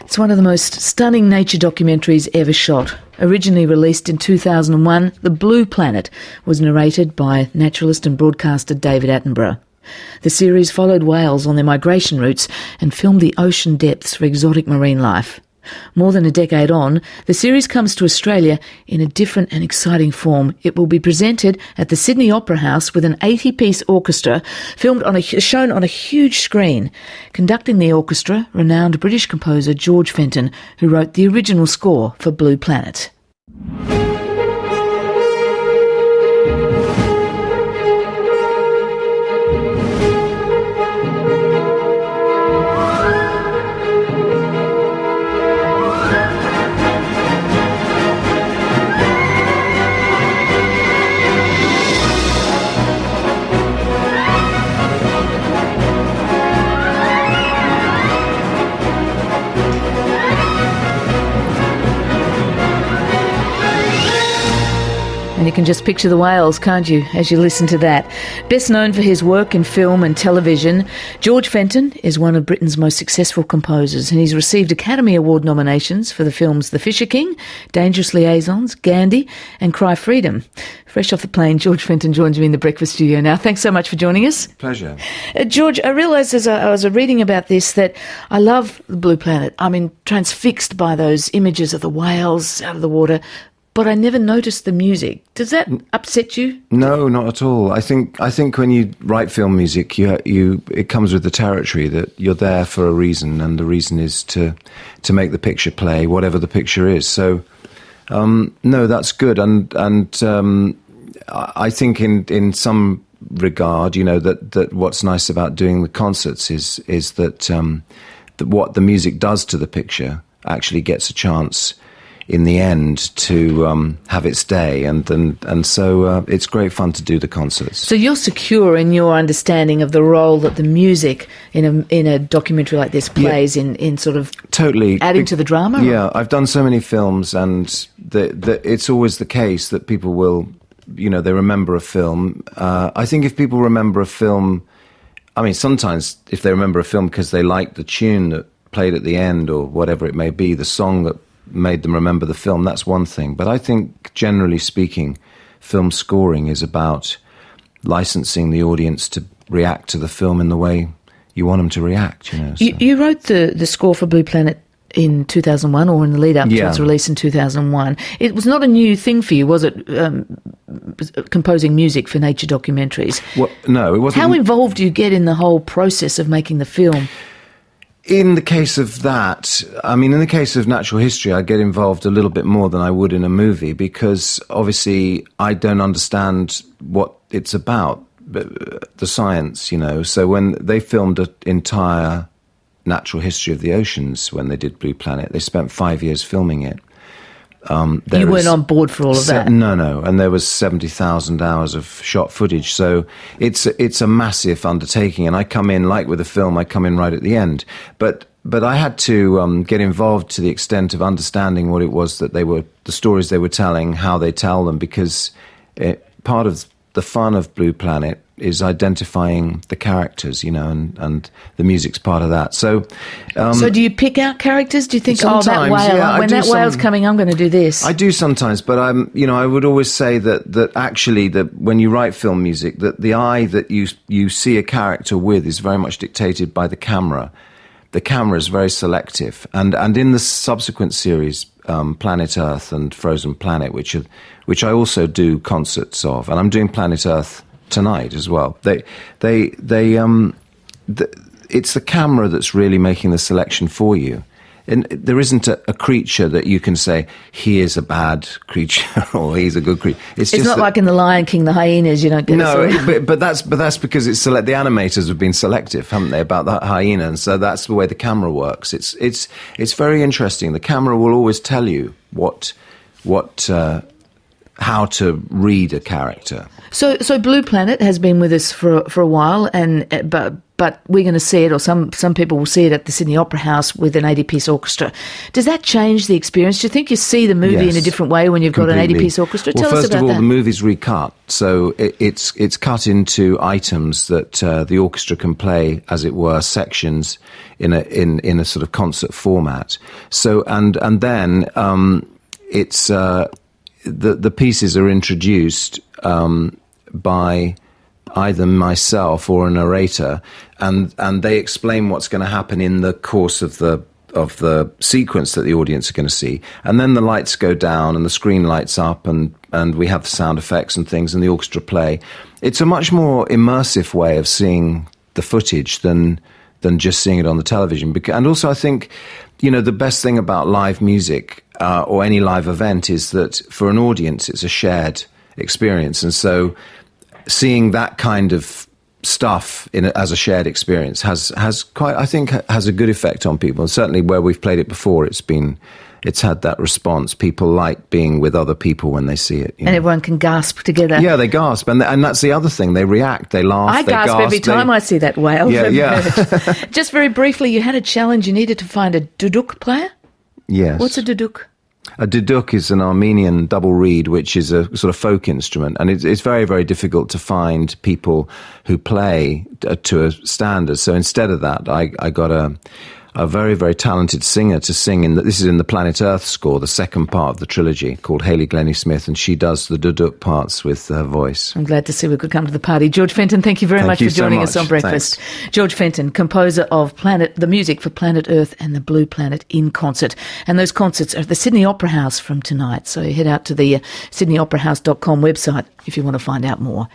It's one of the most stunning nature documentaries ever shot. Originally released in 2001, The Blue Planet was narrated by naturalist and broadcaster David Attenborough. The series followed whales on their migration routes and filmed the ocean depths for exotic marine life. More than a decade on, the series comes to Australia in a different and exciting form. It will be presented at the Sydney Opera House with an 80-piece orchestra, shown on a huge screen. Conducting the orchestra, renowned British composer George Fenton, who wrote the original score for Blue Planet. And you can just picture the whales, can't you, as you listen to that. Best known for his work in film and television, George Fenton is one of Britain's most successful composers, and he's received Academy Award nominations for the films The Fisher King, Dangerous Liaisons, Gandhi and Cry Freedom. Fresh off the plane, George Fenton joins me in the breakfast studio now. Thanks so much for joining us. Pleasure. George, I realised as I was reading about this that I love The Blue Planet. I'm transfixed by those images of the whales out of the water, but I never noticed the music. Does that upset you? No, not at all. I think when you write film music, it comes with the territory that you're there for a reason, and the reason is to make the picture play, whatever the picture is. So, no, that's good. And I think in some regard, that what's nice about doing the concerts is that what the music does to the picture actually gets a chance in the end to have its day, and so it's great fun to do the concerts. So you're secure in your understanding of the role that the music in a documentary like this plays in sort of totally adding to the drama? Yeah, I've done so many films, and it's always the case that people will, they remember a film. I think if people remember a film, sometimes if they remember a film because they like the tune that played at the end or whatever it may be, the song that made them remember the film, that's one thing. But I think, generally speaking, film scoring is about licensing the audience to react to the film in the way you want them to react. You wrote the score for Blue Planet in 2001, or in the lead up to its release in 2001. It was not a new thing for you, was it, composing music for nature documentaries? Well, no, it wasn't. How involved do you get in the whole process of making the film? In the case of that, in the case of natural history, I get involved a little bit more than I would in a movie, because obviously I don't understand what it's about, the science, So when they filmed an entire natural history of the oceans, when they did Blue Planet, they spent 5 years filming it. You weren't on board for all of that? No. And there was 70,000 hours of shot footage. So it's a massive undertaking. And I come in, like with a film, I come in right at the end. But I had to get involved to the extent of understanding what it was that the stories they were telling, how they tell them, because part of the fun of Blue Planet is identifying the characters, and the music's part of that. So do you pick out characters? Do you think, that whale, when that whale's coming, I'm going to do this? I do sometimes, but I would always say that actually when you write film music, that the eye that you see a character with is very much dictated by the camera. The camera is very selective, and in the subsequent series, Planet Earth and Frozen Planet, which I also do concerts of, and I'm doing Planet Earth tonight as well. It's the camera that's really making the selection for you. And there isn't a creature that you can say, he is a bad creature or he's a good creature. It's just not like in The Lion King, the hyenas, you don't get but that's because the animators have been selective, haven't they, about the hyena, and so that's the way the camera works. It's very interesting. The camera will always tell you how to read a character. So Blue Planet has been with us for a while, but but we're going to see it, or some people will see it at the Sydney Opera House with an 80-piece orchestra. Does that change the experience? Do you think you see the movie in a different way when you've got an 80-piece orchestra? Tell us about that. Well, first of all, the movie's recut, so it's cut into items that the orchestra can play, as it were, sections in a sort of concert format. So and then it's the pieces are introduced by either myself or a narrator, and they explain what's going to happen in the course of the sequence that the audience are going to see. And then the lights go down and the screen lights up, and we have the sound effects and things, and the orchestra play. It's a much more immersive way of seeing the footage than just seeing it on the television. And also, I think, the best thing about live music or any live event is that for an audience, it's a shared experience. And so seeing that kind of stuff as a shared experience has a good effect on people. And certainly where we've played it before, it's had that response. People like being with other people when they see it. And everyone can gasp together. Yeah, they gasp. And that's the other thing. They react, they laugh, I gasp every time I see that whale. Yeah. Just very briefly, you had a challenge. You needed to find a duduk player? Yes. What's a duduk? A duduk is an Armenian double reed, which is a sort of folk instrument, and it's very, very difficult to find people who play to a standard. So instead of that, I got a very, very talented singer to sing this is in the Planet Earth score, the second part of the trilogy, called Hayley Glennie Smith, and she does the duduk parts with her voice. I'm glad to see we could come to the party. George Fenton, thank you very much for joining us on Breakfast. Thanks. George Fenton, composer of the music for Planet Earth and the Blue Planet in concert. And those concerts are at the Sydney Opera House from tonight. So head out to the sydneyoperahouse.com website if you want to find out more.